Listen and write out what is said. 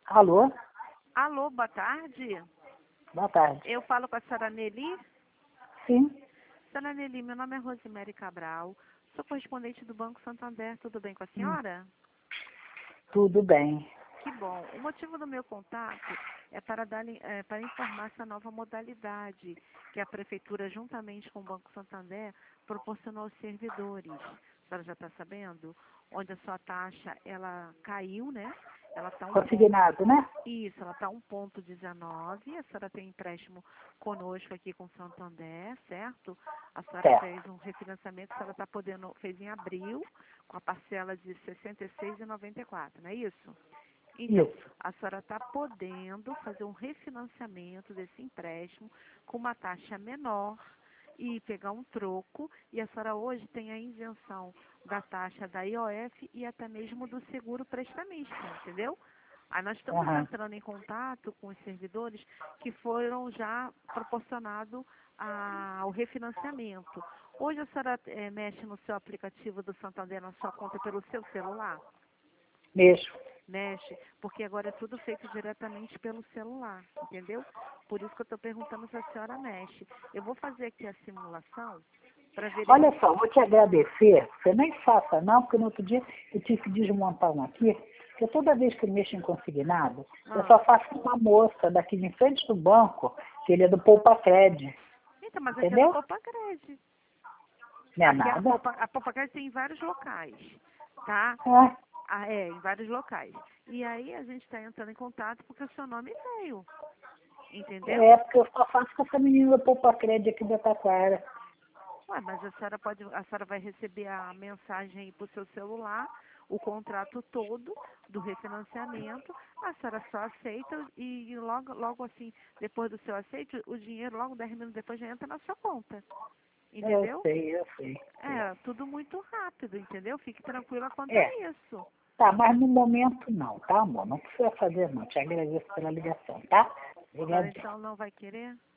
Alô? Alô, boa tarde. Boa tarde. Eu falo com a senhora Nelly. Sim, Senhora Nelly, meu nome é Rosemary Cabral. Sou correspondente do Banco Santander. Tudo bem com a hum, senhora? tudo bem. Que bom. O motivo do meu contato é para informar essa nova modalidade que a Prefeitura, juntamente com o Banco Santander, proporcionou aos servidores. A senhora já está sabendo? Onde a sua taxa, ela caiu, né? Ela está Consignado, né? Isso, ela está 1,19. A senhora tem empréstimo conosco aqui com o Santander, certo? A senhora Certo. fez um refinanciamento que a senhora está podendo, fez em abril, com a parcela de R$ 66,94, não é isso? Então, Isso. a senhora está podendo fazer um refinanciamento desse empréstimo com uma taxa menor e pegar um troco. E a senhora hoje tem a isenção da taxa da IOF e até mesmo do seguro prestamista, entendeu? Aí nós estamos Aham. entrando em contato com os servidores que foram já proporcionados ao refinanciamento. Hoje a senhora mexe no seu aplicativo do Santander, na sua conta, pelo seu celular? Mesmo. Mexe, porque agora é tudo feito diretamente pelo celular, entendeu? Por isso que eu estou perguntando se a senhora mexe. Eu vou fazer aqui a simulação para Olha verificar. só, vou te agradecer. Você nem faça não, porque no outro dia eu tive que desmontar um aqui, porque toda vez que eu mexo em consignado, eu Ah, só faço com uma moça daqui de frente do banco, que ele é do Poupa Cred. eita, mas aqui é do Entendeu? Popacred. Não é Aqui nada. A Popacred tem em vários locais, tá? É, Em vários locais. E aí a gente está entrando em contato porque o seu nome veio, entendeu? porque eu só faço com essa menina do Poupa Cred aqui da Taquara. Ué, mas a senhora vai receber a mensagem aí para o seu celular, o contrato todo do refinanciamento, a senhora só aceita e logo assim, depois do seu aceite, o dinheiro, logo 10 minutos depois, já entra na sua conta. Eu Entendeu? sei, eu sei. É, tudo muito rápido, entendeu? Fique tranquila quanto É, a isso. tá, mas no momento não, tá, amor? Não precisa fazer não. Te agradeço pela ligação, tá? A senhora Obrigado. então não vai querer?